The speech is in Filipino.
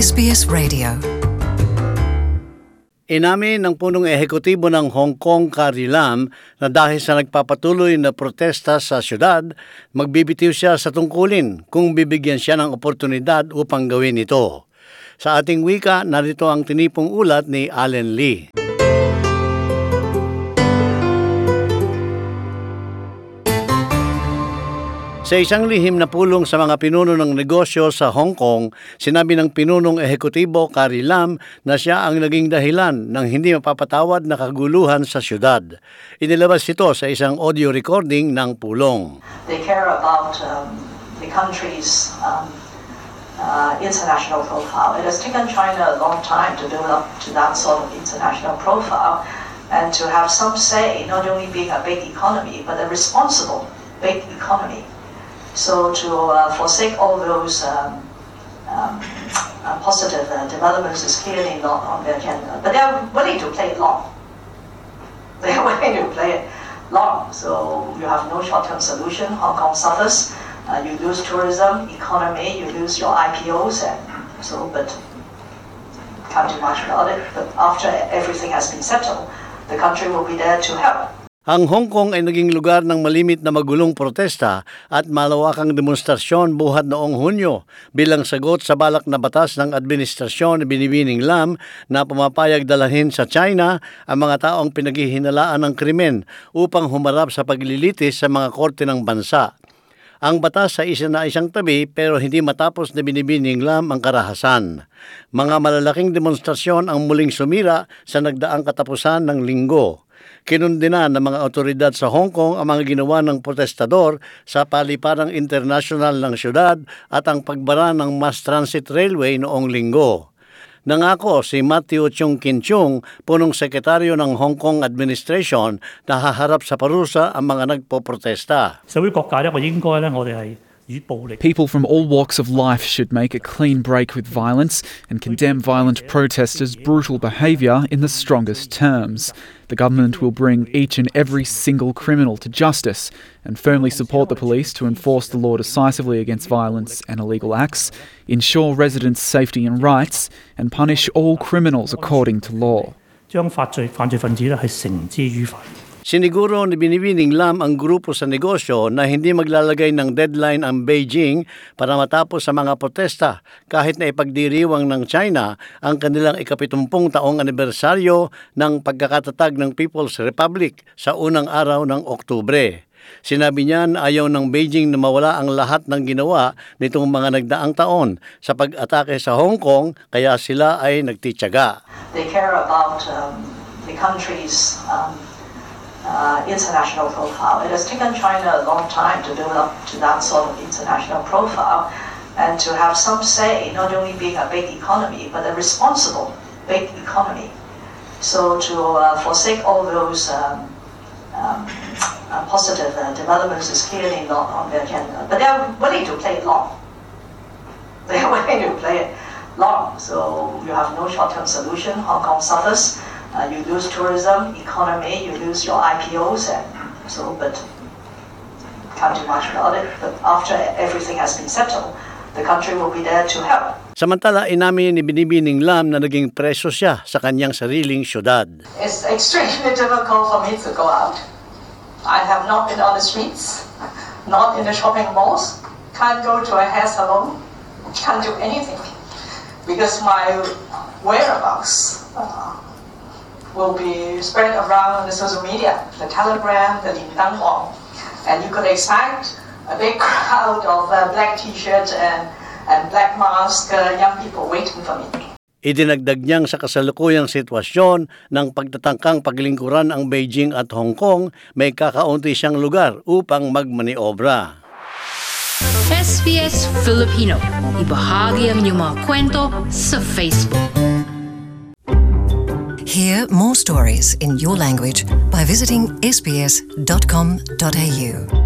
SBS Radio. Inamin ng punong ehekutibo ng Hong Kong, Carrie Lam, na dahil sa nagpapatuloy na protesta sa syudad, magbibitiw siya sa tungkulin kung bibigyan siya ng oportunidad upang gawin ito. Sa ating wika, narito ang tinipong ulat ni Allen Lee. Sa isang lihim na pulong sa mga pinuno ng negosyo sa Hong Kong, sinabi ng pinunong ehekutibo Carrie Lam na siya ang naging dahilan ng hindi mapapatawad na kaguluhan sa syudad. Inilabas ito sa isang audio recording ng pulong. They care about the country's international profile. It has taken China a long time to build up to that sort of international profile and to have some say, not only being a big economy, but a responsible big economy. So to forsake all those positive developments is clearly not on their agenda. But they are willing to play it long. They are willing to play it long. So you have no short-term solution. Hong Kong suffers. You lose tourism, economy, you lose your IPOs, and so, but can't do much about it. But after everything has been settled, the country will be there to help. Ang Hong Kong ay naging lugar ng malimit na magulong protesta at malawakang demonstrasyon buhat noong Hunyo bilang sagot sa balak na batas ng administrasyon ni Binibining Lam na pumapayag dalahin sa China ang mga taong pinaghihinalaan ng krimen upang humarap sa paglilitis sa mga korte ng bansa. Ang batas sa isang tabi pero hindi matapos na Binibining Lam ang karahasan. Mga malalaking demonstrasyon ang muling sumira sa nagdaang katapusan ng linggo. Kinundina ng mga otoridad sa Hong Kong ang mga ginawa ng protestador sa paliparang internasyonal ng syudad at ang pagbara ng mass transit railway noong linggo. Nangako si Matthew Cheung Kin Chung, punong sekretaryo ng Hong Kong Administration, na haharap sa parusa ang mga nagpoprotesta. People from all walks of life should make a clean break with violence and condemn violent protesters' brutal behaviour in the strongest terms. The government will bring each and every single criminal to justice and firmly support the police to enforce the law decisively against violence and illegal acts, ensure residents' safety and rights, and punish all criminals according to law. Siniguro ni Binibining Lam ang grupo sa negosyo na hindi maglalagay ng deadline ang Beijing para matapos sa mga protesta kahit na ipagdiriwang ng China ang kanilang ika-70 taong anibersaryo ng pagkakatatag ng People's Republic sa unang araw ng Oktubre. Sinabi niya na ayaw ng Beijing na mawala ang lahat ng ginawa nitong mga nagdaang taon sa pag-atake sa Hong Kong kaya sila ay nagtitiyaga. They care about the country's international profile. It has taken China a long time to build up to that sort of international profile and to have some say, not only being a big economy, but a responsible big economy. So to forsake all those positive developments is clearly not on their agenda. But they are willing to play it long. They are willing to play it long. So you have no short-term solution. Hong Kong suffers. You lose tourism, economy, you lose your IPOs, and so, but can't do much about it. But after everything has been settled, the country will be there to help. Samantala, inamin ni Binibining Lam na naging preso siya sa kanyang sariling syudad. It's extremely difficult for me to go out. I have not been on the streets, not in the shopping malls, can't go to a hair salon, can't do anything because my whereabouts will be spread around the social media, the Telegram, the Lindang Wang, and you could expect a big crowd of black t-shirts and black mask young people waiting for me. Idinagdag niyang sa kasalukuyang sitwasyon ng pagtatangkang paglingkuran ang Beijing at Hong Kong, may kakaunti siyang lugar upang magmaniobra. SBS Filipino, ibahagi ang inyong mga kwento sa Facebook. Hear more stories in your language by visiting sbs.com.au.